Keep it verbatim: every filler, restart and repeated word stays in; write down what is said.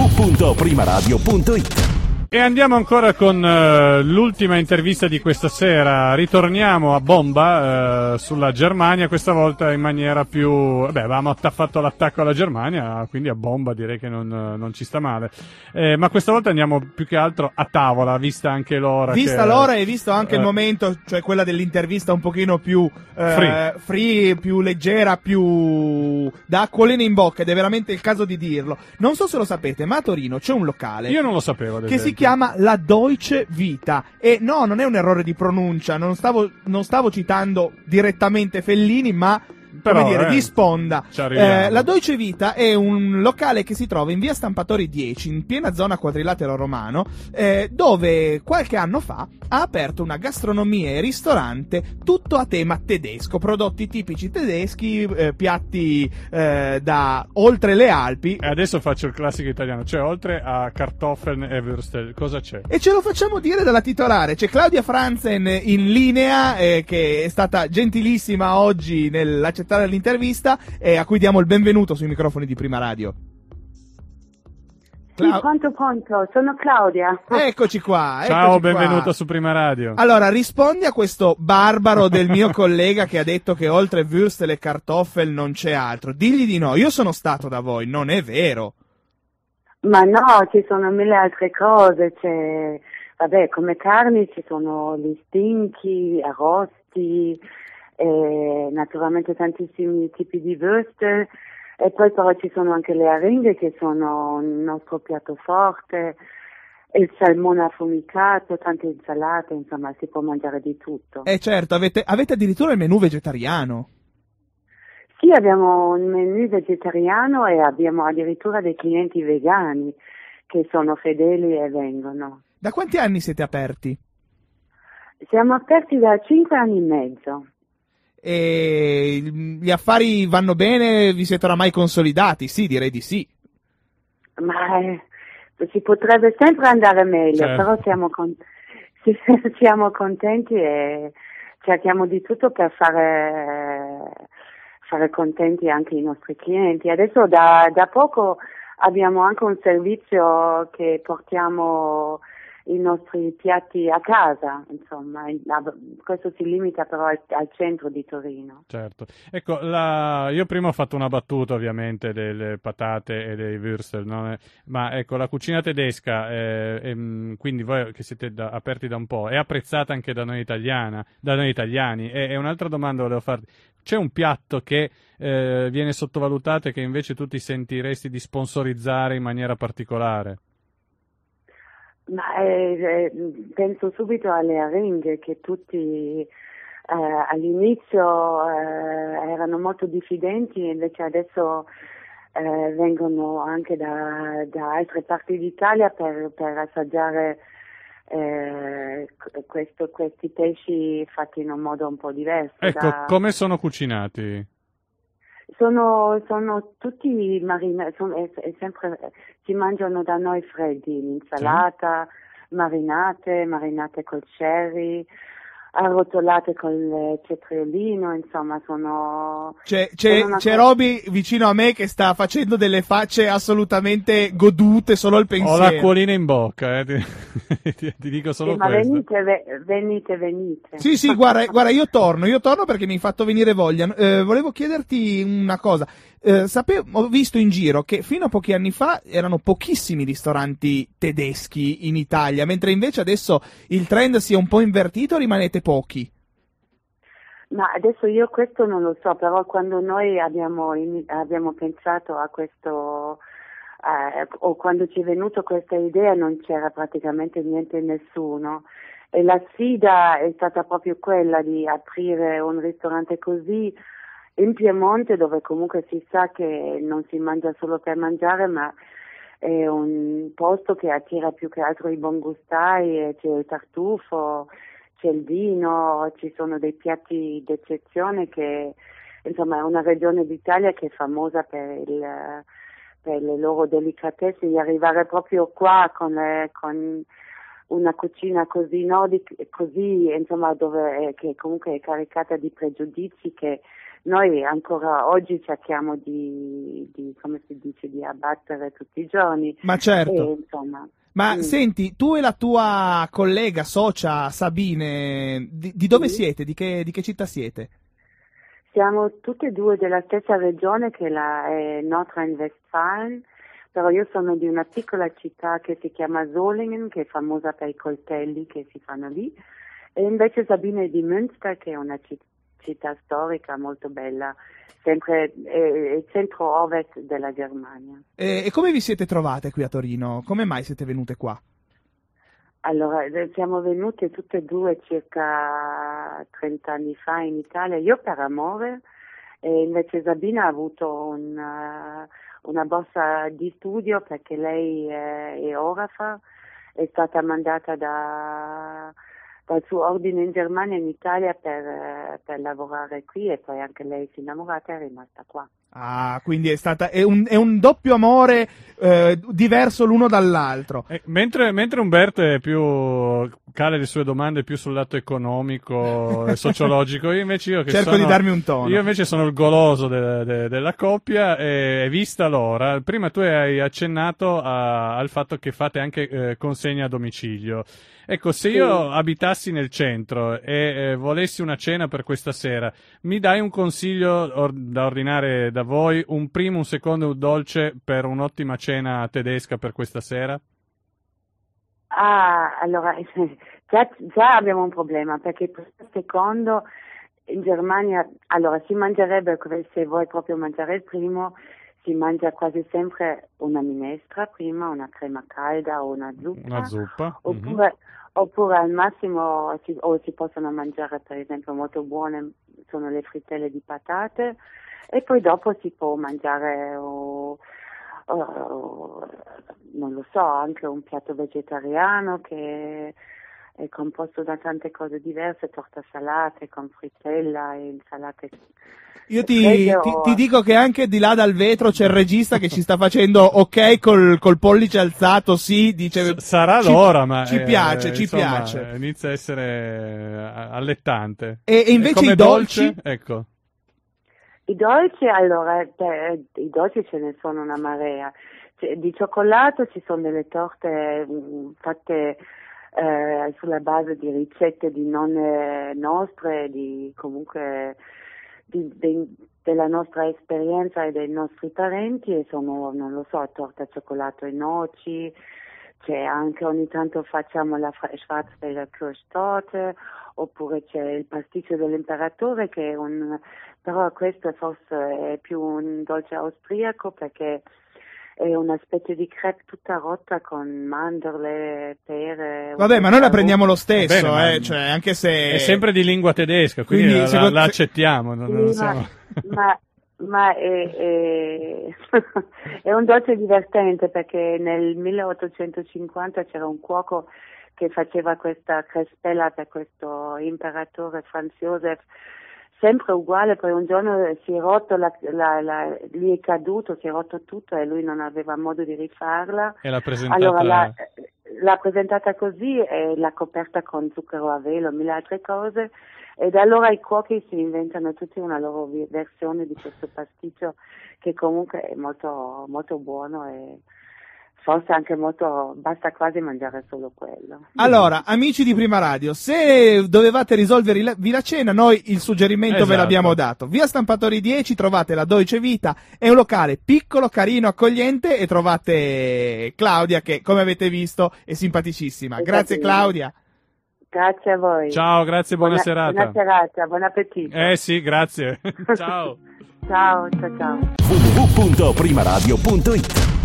w punto primaradio punto it. E andiamo ancora con uh, l'ultima intervista di questa sera. Ritorniamo a bomba uh, sulla Germania, questa volta in maniera più... Beh, avevamo att- fatto l'attacco alla Germania, quindi a bomba direi che non, non ci sta male. Eh, ma questa volta andiamo più che altro a tavola, vista anche l'ora. Vista che, l'ora e visto anche uh, il momento, cioè quella dell'intervista un pochino più eh, free. free, più leggera, più da acquolina in bocca, ed è veramente il caso di dirlo. Non so se lo sapete, ma a Torino c'è un locale... Io non lo sapevo, ad che esempio. si chiama La Deutsche Vita, e no, non è un errore di pronuncia, non stavo, non stavo citando direttamente Fellini, ma Però, come dire, eh, di sponda. ci arriviamo. Eh, la Deutsche Vita è un locale che si trova in via Stampatori dieci, in piena zona quadrilatero romano, eh, dove qualche anno fa ha aperto una gastronomia e ristorante tutto a tema tedesco, prodotti tipici tedeschi, eh, piatti eh, da oltre le Alpi. E adesso faccio il classico italiano, cioè oltre a Kartoffeln e Würstel, cosa c'è? E ce lo facciamo dire dalla titolare. C'è Claudia Franzen in linea, eh, che è stata gentilissima oggi nell'accettare l'intervista, e a cui diamo il benvenuto sui microfoni di Prima Radio. Sì, pronto, pronto, sono Claudia. Eccoci qua. Ciao, eccoci benvenuta qua. su Prima Radio. Allora, rispondi a questo barbaro del mio collega che ha detto che oltre Würstel e Kartoffel non c'è altro. Digli di no, io sono stato da voi, non è vero. Ma no, ci sono mille altre cose, c'è, vabbè, come carni ci sono gli stinchi, arrosti, e naturalmente tantissimi tipi di würstel, e poi però ci sono anche le aringhe che sono il nostro piatto forte, il salmone affumicato, tante insalate, insomma si può mangiare di tutto. Eh certo, avete, avete addirittura il menù vegetariano. Sì, abbiamo un menù vegetariano e abbiamo addirittura dei clienti vegani che sono fedeli e vengono. Da quanti anni siete aperti? Siamo aperti da cinque anni e mezzo. E gli affari vanno bene? Vi siete oramai consolidati? Sì, direi di sì. Ma eh, si potrebbe sempre andare meglio, Certo. però siamo, con- sì, siamo contenti e cerchiamo di tutto per fare, fare contenti anche i nostri clienti. Adesso da, da poco abbiamo anche un servizio che portiamo i nostri piatti a casa, insomma, questo si limita però al, al centro di Torino. Certo. Ecco, la... io prima ho fatto una battuta ovviamente delle patate e dei würstel, no? Ma ecco, la cucina tedesca, eh, ehm, quindi voi che siete da, aperti da un po', è apprezzata anche da noi italiana, da noi italiani. E, e un'altra domanda volevo farti: c'è un piatto che eh, viene sottovalutato e che invece tu ti sentiresti di sponsorizzare in maniera particolare? Ma eh, eh, penso subito alle aringhe che tutti eh, all'inizio eh, erano molto diffidenti, invece adesso eh, vengono anche da, da altre parti d'Italia per, per assaggiare eh, questo, questi pesci fatti in un modo un po' diverso. Ecco, da... come sono cucinati? Sono, sono tutti marinati, sono, è, è sempre, si mangiano da noi freddi, in insalata, sì. marinate, marinate col cherry, arrotolate col cetriolino, insomma sono... C'è, c'è, sono c'è cosa... Roby vicino a me che sta facendo delle facce assolutamente godute solo al pensiero. Ho l'acquolina in bocca, eh. ti, ti, ti dico solo sì, ma questo. venite, ve, venite, venite. Sì, sì, guarda, guarda, io torno, io torno perché mi hai fatto venire voglia. Eh, volevo chiederti una cosa. Eh, sapevo, ho visto in giro che fino a pochi anni fa erano pochissimi ristoranti tedeschi in Italia, mentre invece adesso il trend si è un po' invertito, rimanete pochi. Ma adesso io questo non lo so, però quando noi abbiamo, in, abbiamo pensato a questo, eh, o quando ci è venuta questa idea non c'era praticamente niente nessuno, e la sfida è stata proprio quella di aprire un ristorante così in Piemonte, dove comunque si sa che non si mangia solo per mangiare, ma è un posto che attira più che altro i buongustai, c'è il tartufo, c'è il vino, ci sono dei piatti d'eccezione che, insomma, è una regione d'Italia che è famosa per, il, per le loro delicatezze, di arrivare proprio qua con, le, con una cucina così nordica, così, insomma, dove, che comunque è caricata di pregiudizi che noi ancora oggi cerchiamo di, di come si dice, di abbattere tutti i giorni. Ma certo. E, insomma, Ma mm. senti, tu e la tua collega, socia Sabine, di, di dove Sì. siete? Di che, di che città siete? Siamo tutte e due della stessa regione che la è Nordrhein-Westfalen, però io sono di una piccola città che si chiama Solingen, che è famosa per i coltelli che si fanno lì, e invece Sabine è di Münster, che è una città città storica molto bella, sempre eh, centro-ovest della Germania. E, e come vi siete trovate qui a Torino? Come mai siete venute qua? Allora, siamo venute tutte e due circa trenta anni fa in Italia, io per amore, e invece Sabina ha avuto una, una borsa di studio perché lei è, è orafa, è stata mandata da... dal suo ordine in Germania e in Italia per, per lavorare qui, e poi anche lei si è innamorata e è rimasta qua. Ah, quindi è stata è un, è un doppio amore eh, diverso l'uno dall'altro. Eh, mentre, mentre Umberto è più cala le sue domande più sul lato economico e sociologico, io invece io che cerco sono, di darmi un tono. Io invece sono il goloso de, de, della coppia, e vista l'ora, prima tu hai accennato a, al fatto che fate anche eh, consegna a domicilio. Ecco, se io abitassi nel centro e eh, volessi una cena per questa sera, mi dai un consiglio or- da ordinare da voi, un primo, un secondo e un dolce per un'ottima cena tedesca per questa sera? Ah, allora, già, già abbiamo un problema, perché per il secondo in Germania, allora si mangerebbe, se vuoi proprio mangiare il primo, si mangia quasi sempre una minestra prima, una crema calda o una zuppa. Una zuppa. Oppure, Mm-hmm. oppure al massimo si, o si possono mangiare, per esempio, molto buone sono le frittelle di patate, e poi dopo si può mangiare o, o, o, non lo so, anche un piatto vegetariano che è composto da tante cose diverse, torta salate con frittella e insalate. Io ti, ti, ti dico che anche di là dal vetro c'è il regista che ci sta facendo ok col, col pollice alzato, sì, dice... S- sarà ci, l'ora, ma... Ci eh, piace, ci insomma, piace. Inizia a essere allettante. E, e invece come i dolci? dolce, ecco. I dolci, allora, beh, i dolci ce ne sono una marea. Cioè, di cioccolato ci sono delle torte mh, fatte eh, sulla base di ricette di nonne nostre, di comunque... Di, de, della nostra esperienza e dei nostri parenti, e sono, non lo so, torta cioccolato e noci, c'è anche ogni tanto facciamo la Schwarzwälder Kirschtorte, oppure c'è il pasticcio dell'imperatore, che è un, però questo forse è più un dolce austriaco perché è una specie di crepe tutta rotta con mandorle, pere. Vabbè, ma noi la prendiamo lo stesso, bene, eh, cioè, anche se... È sempre di lingua tedesca, quindi, Quindi la, secondo... la accettiamo. Non, Sì, non ma, siamo... ma, ma è, è, è un dolce divertente, perché nel milleottocentocinquanta c'era un cuoco che faceva questa crespella per questo imperatore Franz Josef, sempre uguale, poi un giorno si è rotto, la, la, la, gli è caduto, si è rotto tutto e lui non aveva modo di rifarla. E l'ha presentata... Allora l'ha, l'ha presentata così e l'ha coperta con zucchero a velo, mille altre cose, e da allora i cuochi si inventano tutti una loro versione di questo pasticcio, che comunque è molto, molto buono e forse anche molto, basta quasi mangiare solo quello. Allora, amici di Prima Radio, se dovevate risolvervi la cena, noi il suggerimento esatto. ve l'abbiamo dato. Via Stampatori dieci trovate la Deutsche Vita, è un locale piccolo, carino, accogliente, e trovate Claudia che, come avete visto, è simpaticissima. Grazie Claudia. Grazie a voi. Ciao, grazie, buona, buona serata. Buona serata, buon appetito. Eh sì, grazie. Ciao. Ciao, ciao, ciao. w w w punto primaradio punto it